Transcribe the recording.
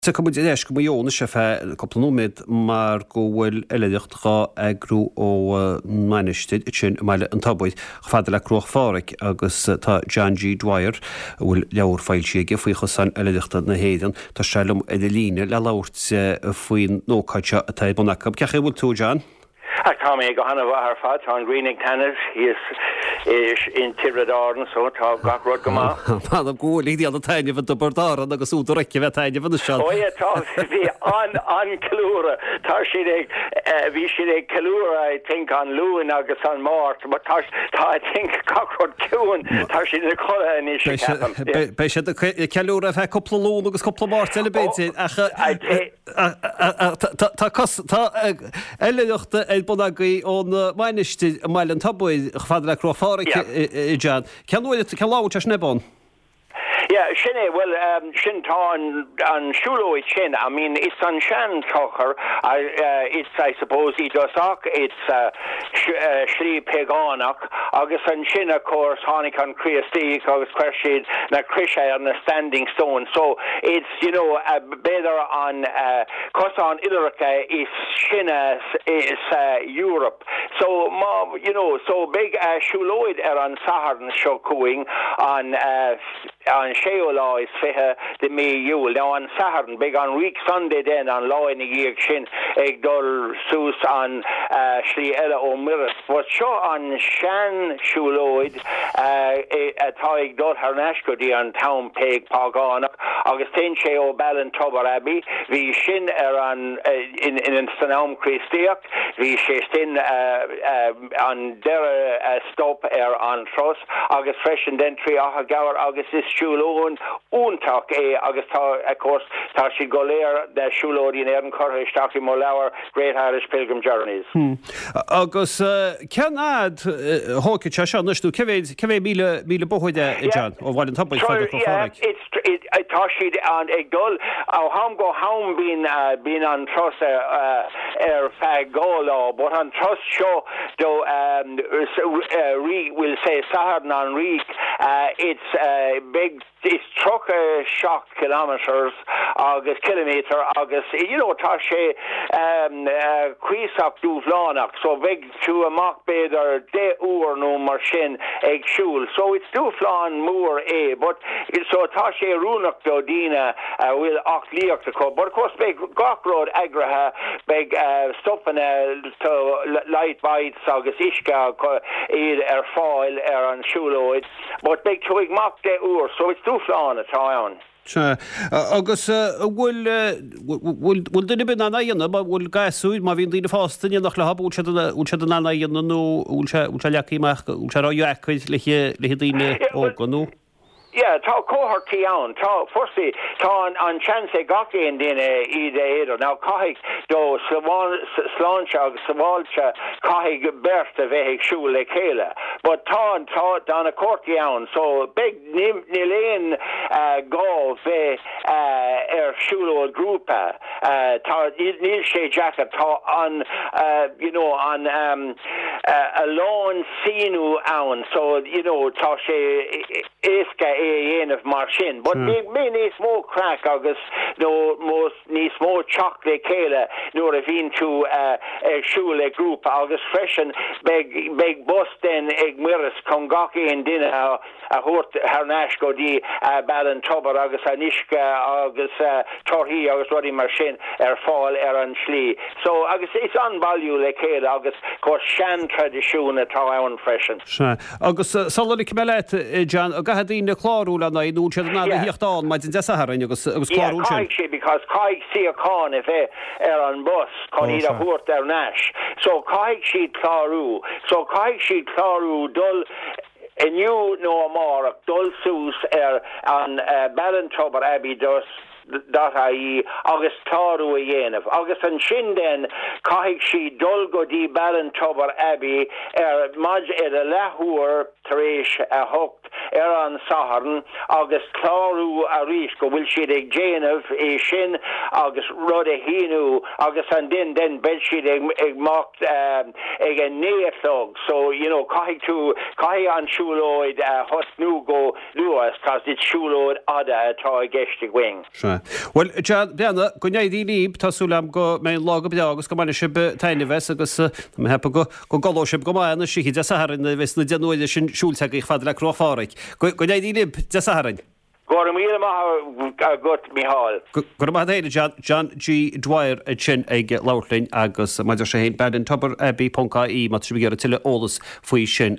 Sa go éis go jóna se fé copplanóid mar go bhfuil eileachá agrú ó mainistid sin meile an tabbaid fada le croch fáric agus tá John G. Dwyer bhfuil leabhar fáil siige faoi chu san eileachta na héan tá selum líne le láirt faoin nócaite a taid bunacham. Ceach bhfuil tú, John? Tá mé go hanna bhar fad tá an Greening Tanner is in Tiradorn so tá gach rud go má. Tá go líí an taine bh do bordár agus útú reice bheith taine bh se. Ó tá bhí an calúra tá si bhí si é calúra I think an luúin agus an mát, but tá I think gachrod ciún tá si na chola in is Bei sé ceúra a bheith coppla lún agus coppla mát eile béid tá eileachta bunagaí ón mainistí meile an tabbaid fada le croch fáric John. Cean láhairt as nebon? Yeah, Shinny, well, Shinta and Shuloid Shin, I mean, it's on Shan Tucker, it's, I suppose, it's Shri Peganach, August and Shin, of course, Honik and Kriastik, August Kreshid, na Krisha on the Standing Stone, so it's, better on, Kosan Ilrika is Shina is Europe, so, so big Shuloid on Saharan Shokuing on Sheola is fihe de me yule. Now on Saturday, big on week Sunday then on law in the year shin eg dol sus on Shri Ella O'Miris. But show on Shan Shuloid a taig dol Harnashko di on town peg Pagana Augustine Sheo Ballin Tober Abbey vi shin on in Sanam Christiak vi shin on der stop on Truss August fresh and then tree Gower August is Shulón úntaach agus tá of course tá si go léir de Shulód in Éireann Curtha Stachy Molewer Great Irish Pilgrim Journeys. Agus cean ad hócaid se sean nusú cevé míle bohuide John ó bhhail an tabbaid fáidir go fáric. Tá siad an ag dul á ham go ham bín an tros fe gála, but an tros seo do will say Saharan an Reek it's big it's truck shock kilometers agus kilometer agus tá sé cuisaach dúflánach so big to a mock beder de uair no mar sin ag siúl so it's dúflán mór but so tá sé rúnach do dína will ach líocht a but of course big gachród agratha big stuffan to light bites agus isca iad fáil an siúlóid but big chuig mock de uair so it's dúflán a tá agus bhfuil duine bin na dhéanana bhfuil gasúid má bhíon daoine fástaine nach le úl se na dhéanana nó úl se leachíach úl se ráiúid le daoine óganú. Yeah, tá cohortí ann, tá firstly tá an chance gachéon duine iad now caithigh do sláinte agus samáilte caithigh bert a bheith ag siúil le chéile, but tá dána cortí ann, so big níléon gá bheith siúil grúpa, tá níl sé jacket tá an an a lán síú ann, so tá sé éasca of Marshin, but me ní smó crack agus no most ní smó chocolate céile nuair a bhín tú siúil ag grúp agus freisin beg bus den ag miras chun gachéon duine a thuirt Harnais go dtí Ballin Tober agus a Nisca agus torthaí agus rudí mar sin fáil an slí. So agus it's anbalú le céile agus cos sean tradiisiún atá ann freisin. Agus salí ceméleit John a gahadín chlárúla na inú se na hiochtán maid in desaharin agus chlárúl sin. Because caig si a cá if an bus chun iad a thuirt Nash. So caig siad chlárú. So caig siad chlárú dul iniu nó amárach dul sús an Ballin Tober Abbey dus .ie agus táú a dhéanamh agus an sin den caithigh si dul go dtí Ballin Tober Abbey maid a lethúir tar éis a thucht an Saharan agus chlárú a rís go bhfuil siad ag déanamh sin agus rud a híú agus an den bed siad ag mocht ag a néadlog so caithigh an siúlóid hosnú go luas cos dit siúlóid ada atá a gceiste wing. Well beanna go neidí líb tásúlam go mé lága be agus go mana sib tainehs agus hepa go galóisib go mána si de saharin vis na deúide sin siúlteach ich fad le crochfáric. Go neidí lib de saharin. Go mí got Mihall. Go má éile John G. Dwyer a sin ag láirlainn agus maidir sé héin bedin tubar bí Pcaí mat trí ar tiile ólas faoi sin